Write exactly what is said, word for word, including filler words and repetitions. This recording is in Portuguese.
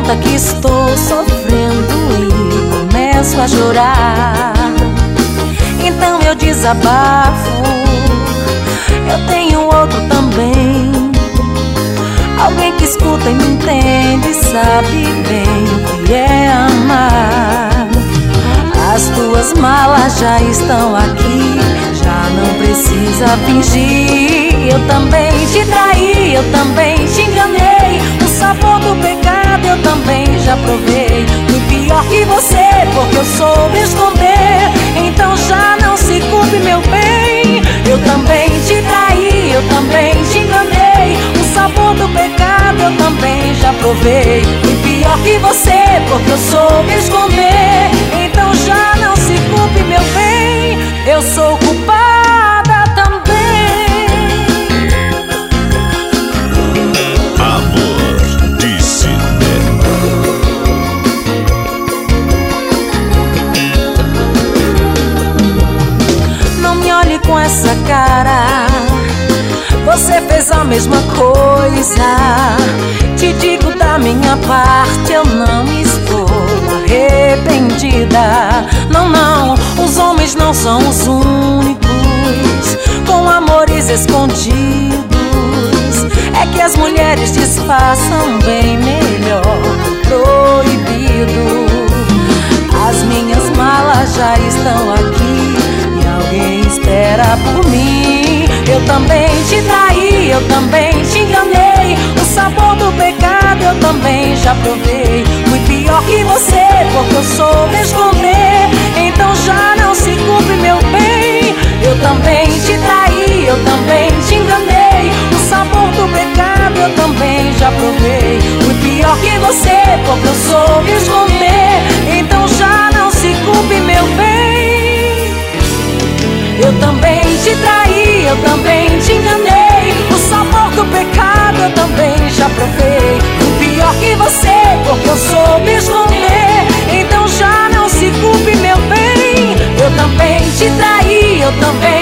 conta que estou sofrendo e começo a chorar. Então eu desabafo, eu tenho outro também. Alguém que escuta e me entende, sabe bem o que é amar. As tuas malas já estão aqui, já não precisa fingir. Eu também te traí, eu também te enganei. O sabor do pecado eu também já provei. Fui pior que você, porque eu soube esconder. Então já não se culpe, meu bem. Eu também te traí, eu também te enganei. O sabor do pecado eu também já provei. Fui pior que você, porque eu soube esconder. Então já não se culpe, meu bem. Eu sou culpada também. Amor de cinema. Não me olhe com essa cara, você fez a mesma coisa. Te digo da minha parte, eu não estou arrependida. Não, não, os homens não são os únicos com amores escondidos. É que as mulheres disfarçam bem melhor o proibido. As minhas malas já estão aqui e alguém espera por mim. Eu também te traí, eu também te enganei. O sabor do pecado eu também já provei. Fui pior que você, porque eu soube esconder. Então já não se culpe, meu bem. Eu também te traí, eu também te enganei. O sabor do pecado eu também já provei. Fui pior que você, porque eu soube esconder. Então já não se culpe, meu bem. Eu também te traí, eu também te enganei. O sabor do pecado eu também já provei. Fui pior que você, porque eu soube esconder. Então já não se culpe, meu bem. Eu também te traí, eu também